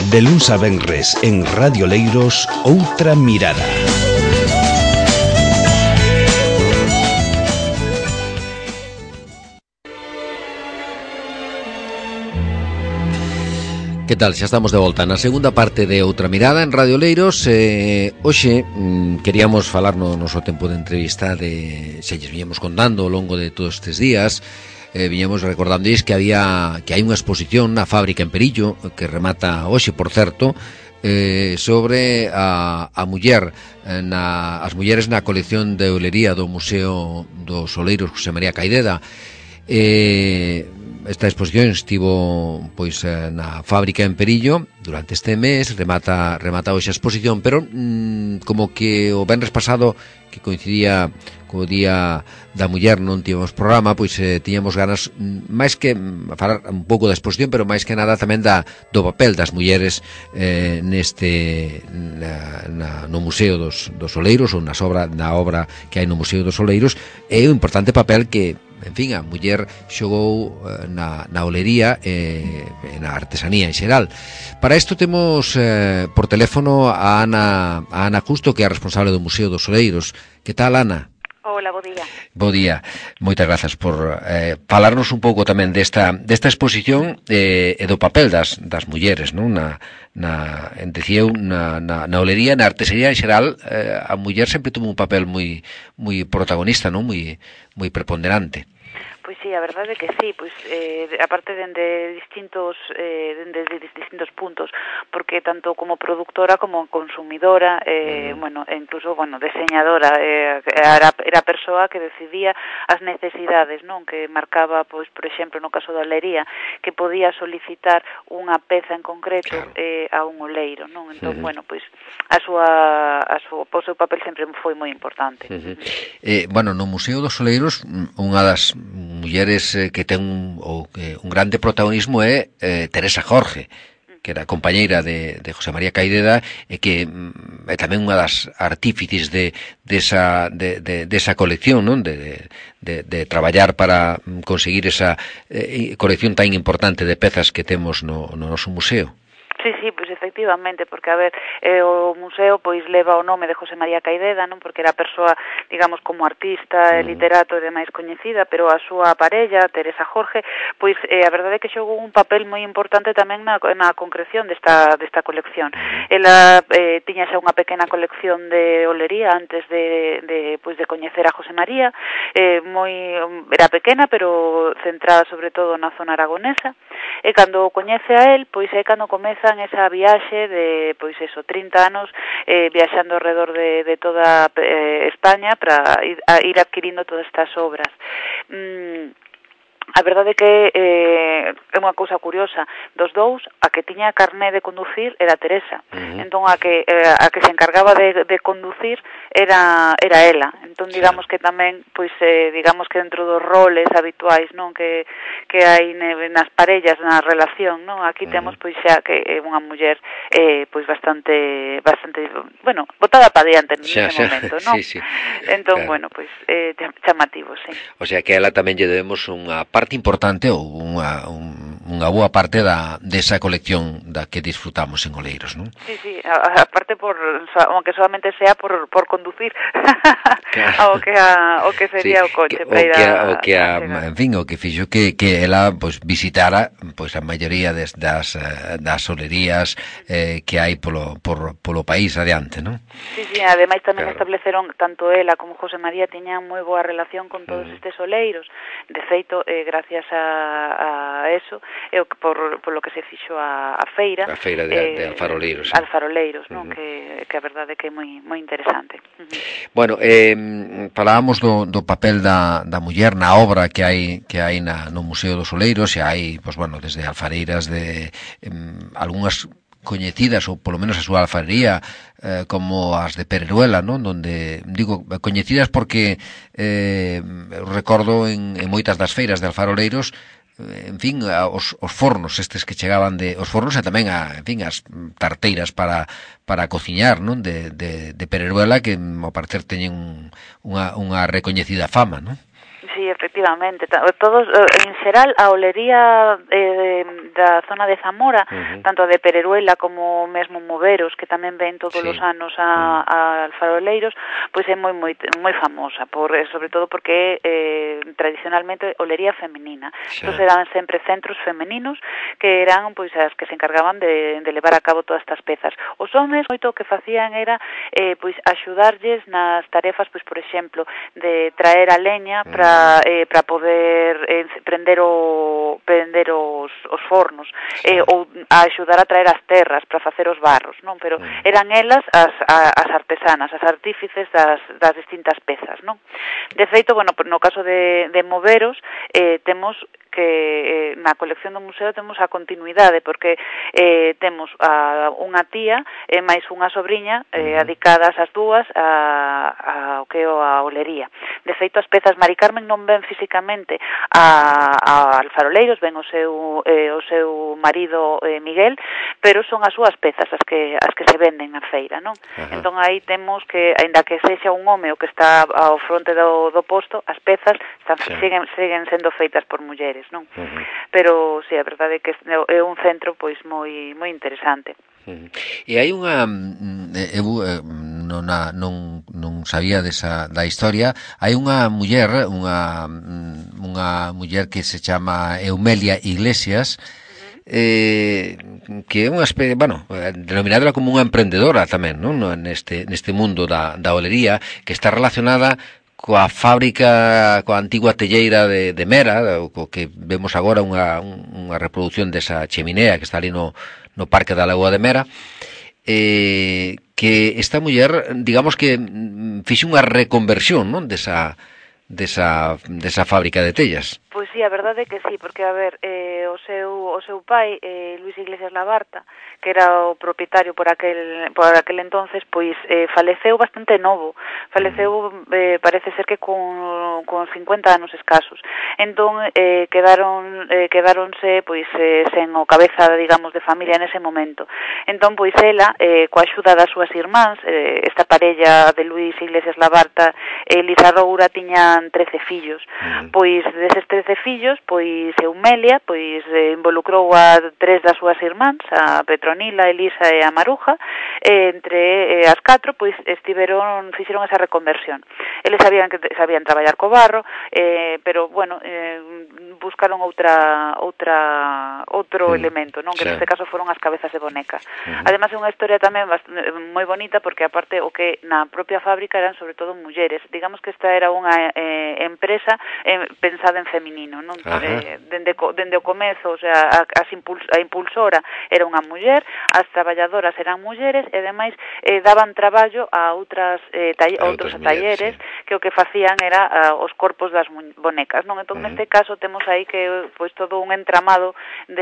De luns a venres en Radio Leiros, Outra Mirada. Que tal? Xa estamos de volta na segunda parte de Outra Mirada en Radio Leiros. Hoxe queríamos falar no noso tempo de entrevista de se lles viñemos contando ao longo de todos estes días. Viñemos recordándois que hai unha exposición na fábrica en Perillo que remata hoxe, por certo, sobre a muller as mulleres na colección de eulería do Museo dos Oleiros José María Caideda. Esta exposición estivo pois na fábrica en Perillo durante este mes, remata hoxe a exposición, pero como que o venres pasado, que coincidía co Día da Muller, non tivemos programa, pois tiñamos ganas máis que falar un pouco da exposición, pero máis que nada tamén do papel das mulleres no Museo dos Oleiros, ou na obra que hai no Museo dos Oleiros, é un importante papel que, en fin, a muller xogou na olería e na artesanía en xeral. Para isto temos por teléfono a Ana Justo, que é a responsable do Museo dos Oleiros. Que tal, Ana? Hola, bo día. Bo día. Moitas grazas por falarnos un pouco tamén desta exposición e do papel das mulleres, non? Decía eu, na olería, na artesanía en xeral, a muller sempre tuvo un papel moi protagonista, non? Moi preponderante. Pois sí, a verdade é que sí, pois aparte dende distintos puntos, porque tanto como productora como consumidora, bueno, incluso, deseñadora, era a persoa que decidía as necesidades, non? Que marcaba, pois, por exemplo, no caso da olería, que podía solicitar unha peza en concreto, claro, a un oleiro, non? Entón, bueno, pois o seu papel sempre foi moi importante. Bueno, no Museo dos Oleiros, unha das mulleres que ten un grande protagonismo é Teresa Jorge, que era compañeira de José María Caideda e que é tamén unha das artífices desa colección, non? De traballar para conseguir esa colección tan importante de pezas que temos no noso museo. Sí, pois efectivamente, porque, a ver, o museo pois leva o nome de José María Caideda, non? Porque era a persoa, digamos, como artista, literato e demais coñecida, pero a súa parella, Teresa Jorge, pois a verdade é que xogou un papel moi importante tamén na concreción desta colección. Ela tiña xa unha pequena colección de olería antes de coñecer a José María, era pequena, pero centrada sobre todo na zona aragonesa, e cando coñece a él, pois é cando comeza esa viaxe de, 30 anos viaxando alrededor de toda España para ir adquirindo todas estas obras. A verdade é que é unha cousa curiosa, dos dous, a que tiña carné de conducir era Teresa. Entón a que se encargaba de conducir era ela. Entón digamos que tamén, digamos que dentro dos roles habituais, non, que hai nas parellas, na relación, non, aquí temos xa que é unha muller bastante, bueno, botada para diante nese momento, non? Sí. Entón, claro, bueno, chamativo, sí. O sea que a ela tamén lle debemos unha parte importante ou unha boa parte desa colección da que disfrutamos en Oleiros, non? Sí, aparte aunque solamente sea por conducir, claro, o que sería, sí, o coche para ir en fin, o que fixo que ela visitara a maioría das olerías que hai polo país adiante, non? Sí, ademais tamén, claro, estableceron, tanto ela como José María tiñan moi boa relación con todos estes oleiros. De feito, gracias a eso, por lo que se fixo a feira de Alfaroleiros, Alfaroleiros, non? Que a verdade é que é moi interesante. Bueno, falábamos do papel da muller na obra que hai no Museo dos Oleiros, e hai, desde alfareiras de algunhas coñecidas, ou polo menos a súa alfarería, como as de Pereruela, non? Donde, digo, coñecidas porque recordo en moitas das feiras de alfaroleiros, en fin, os fornos estes que chegaban os fornos, e tamén as tarteiras para cociñar, non? De Pereruela, que ao parecer teñen unha recoñecida fama, non? Sí, Sí, efectivamente. Todos, en xeral, a olería da zona de Zamora, tanto a de Pereruela como mesmo Moveros, que tamén ven todos os anos a alfaroleiros, pois é moi famosa, sobre todo porque tradicionalmente olería femenina. Estos eran sempre centros femeninos que eran pois as que se encargaban de levar a cabo todas estas pezas. Os homes, moito o que facían era pois axudarlles nas tarefas, pois por exemplo, de traer a leña para poder prender os fornos, ou a axudar a traer as terras para facer os barros, non? Pero eran elas as artesanas, as artífices das distintas pezas, non? De feito, bueno, no caso de Moveros, temos que na colección do museo temos a continuidade, porque temos unha tía e máis unha sobriña adicadas as dúas ao que é a olería. De feito, as pezas Mari Carmen non ven físicamente a alfaroleiros, ven o seu marido Miguel, pero son as súas pezas as que se venden na feira, non? Entón aí temos que, aínda que sexa un home o que está ao fronte do posto, as pezas siguen sendo feitas por mulleres, non? Pero, sí, a verdade é que é un centro pois moi interesante. E hai unha non sabía da historia, hai unha muller que se chama Eumelia Iglesias, que é unha especie, denominada como unha emprendedora tamén, non? Neste mundo da olería, que está relacionada coa fábrica, coa antigua telleira de Mera, co que vemos agora unha reproducción desa cheminea que está ali no Parque da Lagoa de Mera, que esta muller, digamos que fixe unha reconversión, non, desa fábrica de tellas. Pois sí, a verdade é que sí, porque, a ver, o seu pai, Luis Iglesias Labarta, que era o propietario por aquel entonces, pois faleceu bastante novo. Faleceu, parece ser que con 50 anos escasos. Entón, quedaronse, pois, sen o cabeza, digamos, de familia nese momento. Entón, pois, ela, coa axuda das súas irmáns, esta parella de Luis Iglesias Labarta e Elisa Roura tiñan 13 fillos. Pois, deses 13 fillos, pois Eumelia pois involucrou a 3 das súas irmáns, a Petronila, a Elisa e a Maruja, entre as 4 pois fixeron esa reconversión. Eles sabían traballar co barro, pero bueno, buscaron outro elemento, non? Que neste caso foron as cabezas de boneca. Ademais é unha historia tamén moi bonita, porque aparte o que na propia fábrica eran sobre todo mulleres. Digamos que esta era unha empresa pensada en feminino, non? Dende o comezo, o sea, a impulsora era unha muller, as traballadoras eran mulleres e ademais daban traballo a outros talleres que o que facían era os corpos das bonecas, non? Entón, neste caso temos aí que pois todo un entramado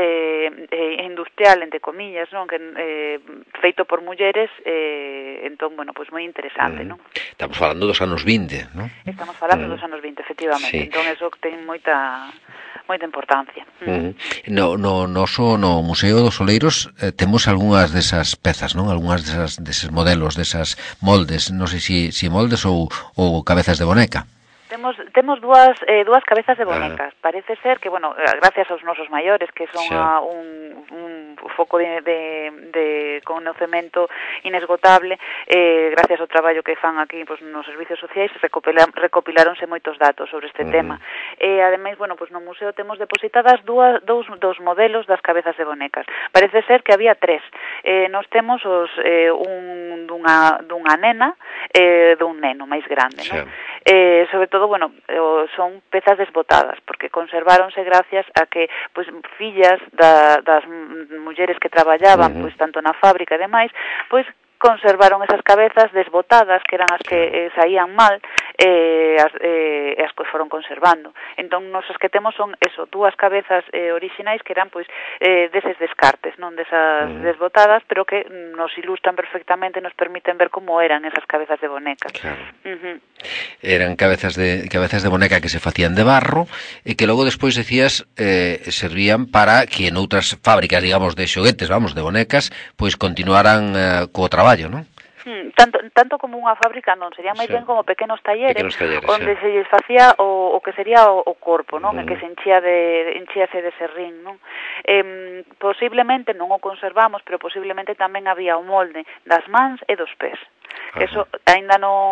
industrial, entre comillas, non? Que feito por mulleres, entón, bueno, pois moi interesante, non? Estamos falando dos anos 20, non? Estamos falando dos anos 20, efectivamente. Sí. Entón, eso ten moita importancia. No Museo dos Oleiros temos algunhas desas pezas, non? Algunhas deses modelos, desas moldes, non sei se moldes ou cabezas de boneca. Temos dúas cabezas de bonecas. Parece ser que, bueno, gracias aos nosos maiores, que son un foco de conocemento inesgotable, gracias ao traballo que fan aquí pues, nos servicios sociais, recopiláronse moitos datos sobre este tema. Ademais, bueno, pues no museo temos depositadas dous modelos das cabezas de bonecas. Parece ser que había 3. Nos temos un dunha nena e dun neno máis grande, non? Sobre todo, bueno, son pezas desbotadas, porque conserváronse gracias a que, pois, fillas das mulleres que traballaban, pois, tanto na fábrica e demais, pois, conservaron esas cabezas desbotadas, que eran as que saían mal, as que foron conservando. Entón, nos as que temos son dúas cabezas orixinais que eran, pois, deses descartes, non desas desbotadas, pero que nos ilustran perfectamente, nos permiten ver como eran esas cabezas de boneca. Claro. Eran cabezas de boneca que se facían de barro e que logo despois, decías, servían para que en outras fábricas, digamos, de xoguetes, de bonecas, pois continuaran co traballo, non? Tanto como unha fábrica non, serían máis ben como pequenos talleres onde se lles facía o que sería o corpo, non? Que se enchíase de serrín, non? Posiblemente non o conservamos, pero posiblemente tamén había o molde das mans e dos pés. Eso aínda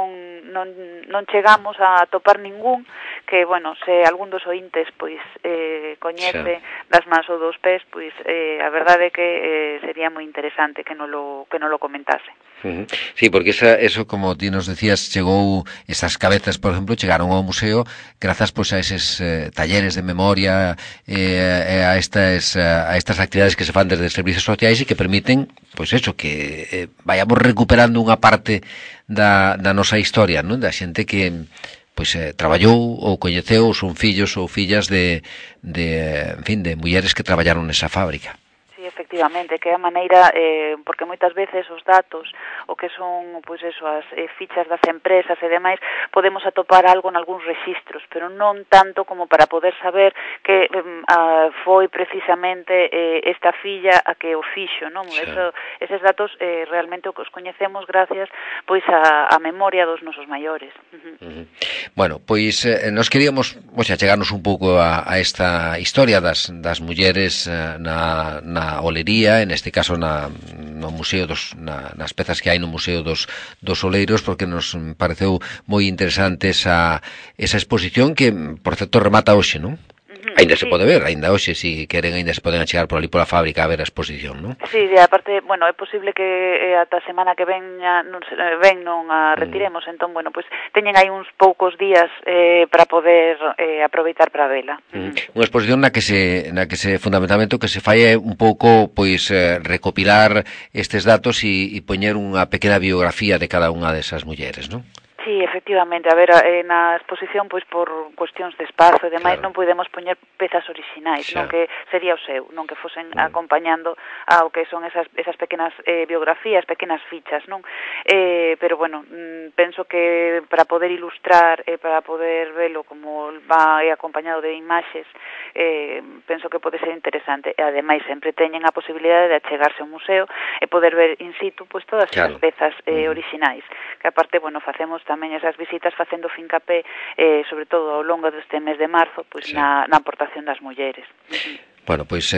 non chegamos a topar ningún, que, bueno, se algún dos ointes pois coñece das mans ou dos pés, pois a verdade é que sería moi interesante que non lo comentase. Sí, porque eso, como ti nos decías, chegou, esas cabezas, por exemplo, chegaron ao museo grazas pois a eses talleres de memoria, a estas actividades que se fan desde servicios sociais e que permiten, pois eso, que vayamos recuperando unha parte da nosa historia, non? Da xente que pois traballou ou coñeceu, son fillos ou fillas de mulleres que traballaron nesa fábrica. Efectivamente, que é a maneira, porque moitas veces os datos, o que son, pois eso, as fichas das empresas e demais, podemos atopar algo en algúns rexistros, pero non tanto como para poder saber que foi precisamente esta filla a que o fixo, non? Eses datos realmente os coñecemos gracias pois a memoria dos nosos maiores. Bueno, pois nos queríamos, chegarnos un pouco a esta historia das mulleres na olería, en este caso no museo nas pezas que hai no Museo dos Oleiros, porque nos pareceu moi interesante esa exposición que, por certo, remata hoxe, non? Ainda se pode ver, ainda hoxe, se queren, ainda se poden chegar por ali pola fábrica a ver a exposición, non? Sí, e aparte, bueno, é posible que ata a semana que ven non a retiremos, entón, bueno, pois teñen aí uns poucos días para poder aproveitar para vela. Unha exposición na que se fundamentalmente o que se fai é un pouco, pois, recopilar estes datos e poñer unha pequena biografía de cada unha desas mulleres, non? Sí, efectivamente, a ver, na exposición, pois por cuestións de espazo e demais, non podemos poñer pezas orixinais, non que sería o seu, non que fosen acompañando ao que son esas pequenas biografías, pequenas fichas, non? Pero, bueno, penso que para poder ilustrar e para poder velo como va acompañado de imaxes, penso que pode ser interesante. E, ademais, sempre teñen a posibilidade de achegarse ao museo e poder ver in situ, pois, todas as pezas orixinais, que aparte, bueno, facemos tamén esas visitas facendo fincapé, sobre todo ao longo deste mes de marzo, pois na aportación das mulleres. Bueno, pois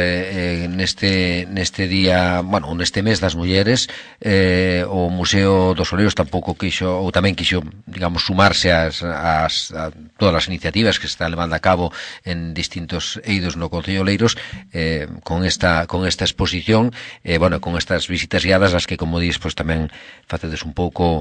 neste día, bueno, neste mes das mulleres, o Museo dos Oleiros tampouco quixo, ou tamén quixo, digamos, sumarse a todas as iniciativas que se están levando a cabo en distintos eidos no Concello de Oleiros, con esta exposición, bueno, con estas visitas guiadas, as que, como dis, pois tamén facedes un pouco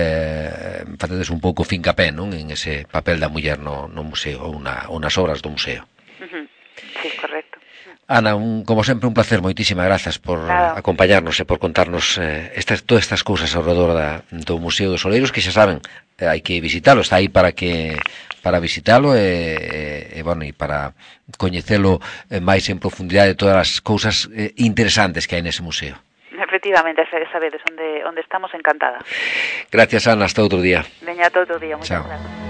fincapé, non, en ese papel da muller no museo, ou nas obras do museo. Sí, correcto. Ana, como sempre, un placer, moitísimas grazas por acompañarnos e por contarnos todas estas cousas ao redor do Museo dos Oleiros, que xa saben, hai que visitalo, está aí para visitalo e para coñecelo máis en profundidade de todas as cousas interesantes que hai nese museo. Efectivamente, sabedes onde estamos, encantada. Gracias, Ana, hasta outro día. Veña, ata outro día, moitas gracias.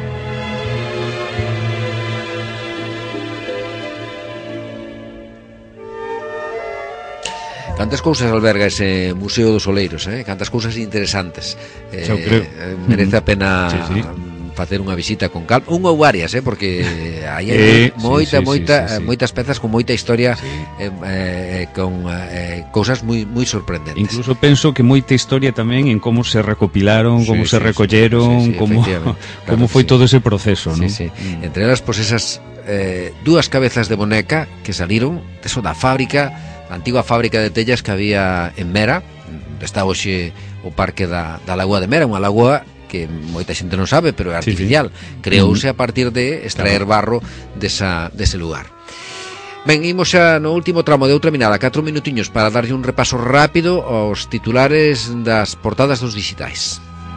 Cantas cousas alberga ese Museo dos Oleiros, cantas cousas interesantes. Merece a pena facer unha visita con calma, unha ou varias, porque aí hai moitas pezas con moita historia, con cousas moi sorprendentes. Incluso penso que moita historia tamén en como se recopilaron, como se recolleron, como foi todo ese proceso, non? Entre elas, pois, esas dúas cabezas de boneca que saliron da fábrica, a antiga fábrica de tellas que había en Mera. Está hoxe o parque da Lagoa de Mera, unha lagoa que moita xente non sabe, pero é artificial. Creouse a partir de extraer barro dese lugar. Ben, imos xa no último tramo de Outra Mirada, 4 minutiños para darlle un repaso rápido aos titulares das portadas dos digitais.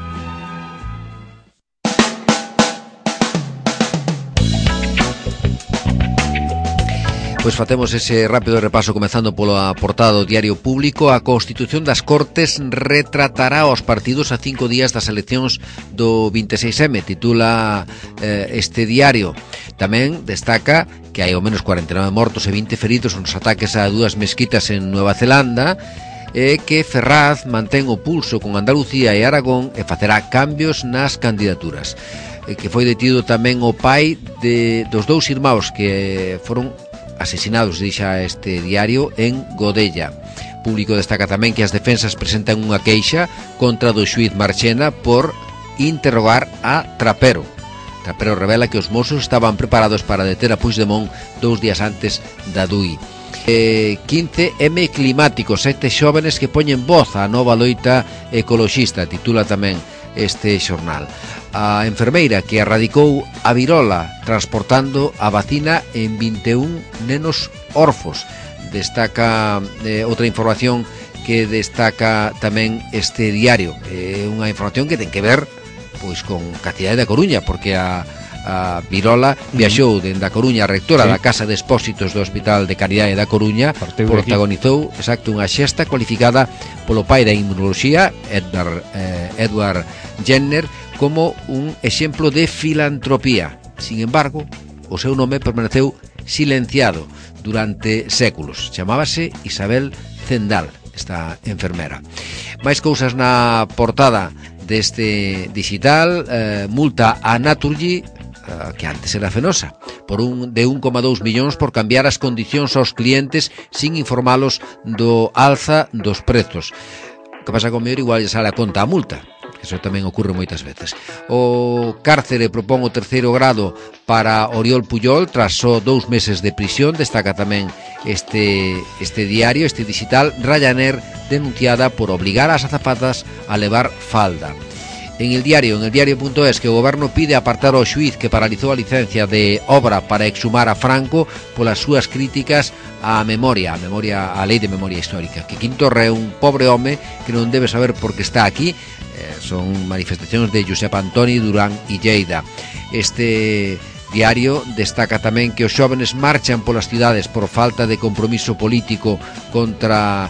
Pois facemos ese rápido repaso comezando pola portada do Diario Público. A Constitución das Cortes retratará os partidos a 5 días das eleccións do 26M, titula este diario. Tamén destaca que hai ao menos 49 mortos e 20 feridos nos ataques a 2 mezquitas en Nueva Zelanda. é que Ferraz mantén o pulso con Andalucía e Aragón e facerá cambios nas candidaturas. Que foi detido tamén o pai dos dous irmãos que foron asesinados, dixa este diario, en Godella. Público destaca tamén que as defensas presentan unha queixa contra do xuíz Marchena por interrogar a Trapero. Trapero revela que os Mossos estaban preparados para deter a Puigdemont 2 días antes da DUI. 15M climático, 7 xóvenes que poñen voz á nova loita ecoloxista, titula tamén este xornal. A enfermeira que erradicou a virola transportando a vacina en 21 nenos orfos. Destaca outra información que destaca tamén este diario, unha información que ten que ver pois con a cidade da Coruña, porque a virola viaxou dende a Coruña, a rectora da Casa de Expósitos do Hospital de Caridade da Coruña, protagonizou unha xesta cualificada polo pai da inmunoloxía, Edward Jenner, como un exemplo de filantropía. Sin embargo, o seu nome permaneceu silenciado durante séculos. Chamábase Isabel Zendal, esta enfermera. Máis cousas na portada deste digital. Multa a Naturgy, que antes era Fenosa, de 1,2 millóns por cambiar as condicións aos clientes sin informalos do alza dos prezos. O que pasa con mellor igual lle sale a conta a multa. Eso tamén ocorre moitas veces. O cárcere propón o 3º grado para Oriol Pujol tras só 2 meses de prisión. Destaca tamén este diario, este digital. Ryanair denunciada por obligar ás azafatas a levar falda. En el diario.es, que o goberno pide apartar ao xuíz que paralizou a licencia de obra para exhumar a Franco polas súas críticas á memoria, a lei de memoria histórica. Que Quintorra é un pobre home que non debe saber por que está aquí. Son manifestacións de Josep Antoni, Durán e Lleida. Este diario destaca tamén que os xóvenes marchan polas cidades por falta de compromiso político contra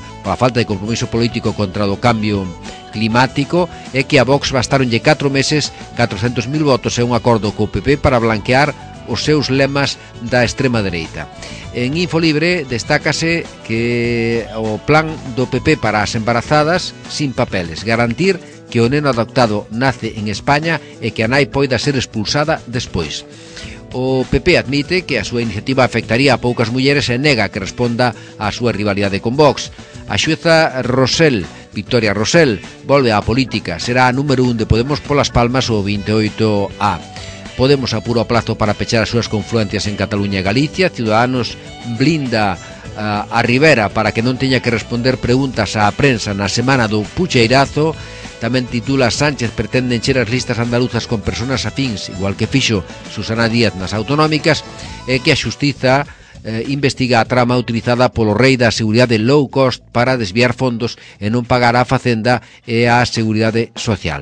o cambio climático, e que a Vox bastaronlle 4 meses, 400.000 votos e un acordo co PP para blanquear os seus lemas da extrema dereita. En Infolibre destácase que o plan do PP para as embarazadas sin papeles, garantir que o neno adoptado nace en España e que a nai poida ser expulsada despois. O PP admite que a súa iniciativa afectaría a poucas mulleres e nega que responda á súa rivalidade con Vox. A xueza Victoria Rosell, volve á política, será a número 1 de Podemos polas Palmas o 28A. Podemos apura o plazo para pechar as súas confluencias en Cataluña e Galicia. Ciudadanos blinda a Rivera para que non teña que responder preguntas á prensa na semana do Pucheirazo. Tamén titula: Sánchez pretende encher as listas andaluzas con persoas afíns, igual que fixo Susana Díaz nas autonómicas, e que a Xustiza investiga a trama utilizada polo rei da seguridade low cost para desviar fondos e non pagar a Facenda e a Seguridade Social.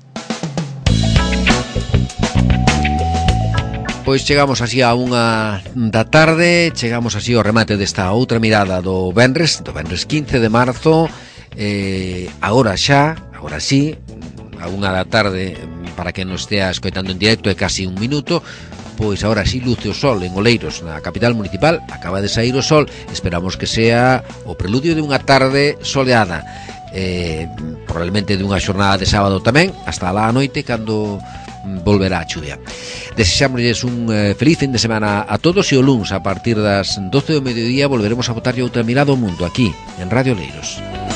Pois chegamos así a 1 da tarde, chegamos así ao remate desta outra mirada do venres 15 de marzo. Agora sí, a 1 da tarde, para que nos estea escoitando en directo, é casi 1 minuto. Pois agora sí luce o sol en Oleiros, na capital municipal. Acaba de sair o sol, esperamos que sea o preludio de unha tarde soleada, probablemente de unha xornada de sábado tamén, hasta lá a noite, cando volverá a chuvia. Desexámosles un feliz fin de semana a todos, e o luns a partir das 12 do mediodía volveremos a botarlle outra mirada ao mundo aquí en Radio Oleiros.